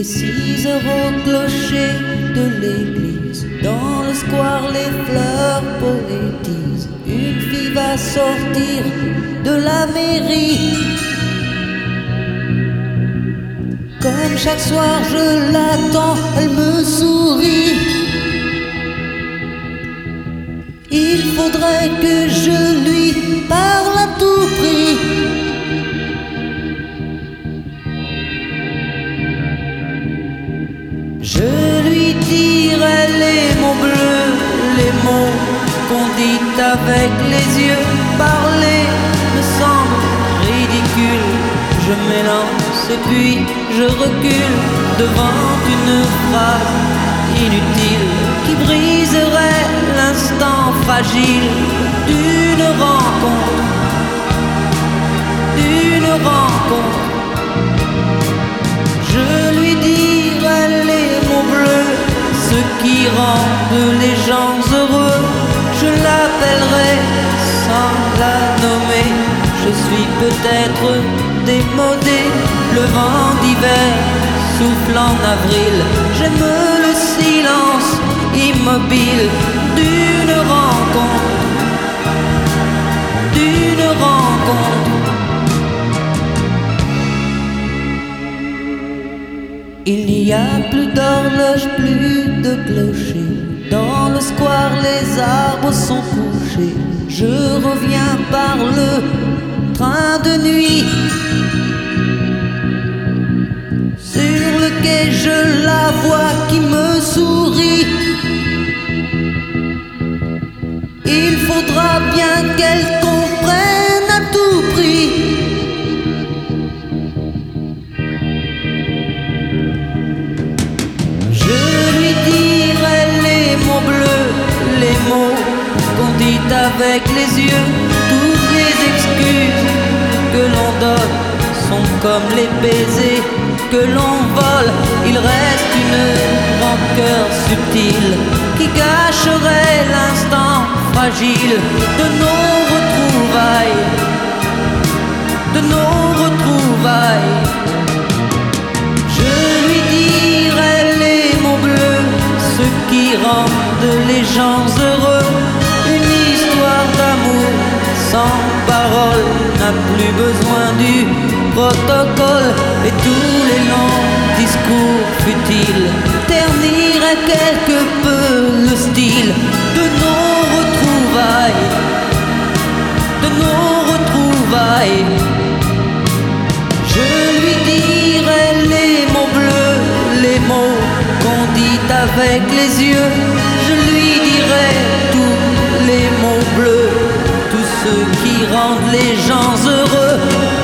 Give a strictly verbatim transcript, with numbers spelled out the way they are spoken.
est six heures au clocher de l'église. Dans le square les fleurs poétisent. Une fille va sortir de la mairie. Comme chaque soir je l'attends, elle me sourit. Il faudrait que je lui parle à tout prix. Je lui dirai les mots bleus, les mots qu'on dit avec les yeux. Parler me semble ridicule. Je m'élance et puis je recule devant une phrase inutile qui briserait l'instant fragile d'une rencontre, d'une rencontre. Je lui dirai les mots bleus, ce qui rendent les gens heureux. Je l'appellerai sans la nommer. Je suis peut-être démodé, le vent d'hiver souffle en avril. J'aime le silence immobile d'une rencontre, d'une rencontre. Il n'y a plus d'horloge, plus de clocher. Dans le square les arbres sont couchés. Je reviens par le train de nuit. Sur le quai je la vois qui me sourit. Il faudra bien qu'elle comprenne à tout prix. Je lui dirai les mots bleus, les mots qu'on dit avec les yeux. Toutes les excuses que l'on donne sont comme les baisers que l'on vole. Il reste une rancœur subtile qui cacherait l'instant fragile de nos retrouvailles, de nos retrouvailles. Je lui dirai les mots bleus, ce qui rendent les gens heureux. Une histoire d'amour sans parole n'a plus besoin du protocole. Et tous les longs discours futiles terniraient quelque peu le style de nos retrouvailles, de nos retrouvailles. Je lui dirai les mots bleus, les mots qu'on dit avec les yeux. Je lui dirai tous les mots bleus, tous ceux qui rendent les gens heureux.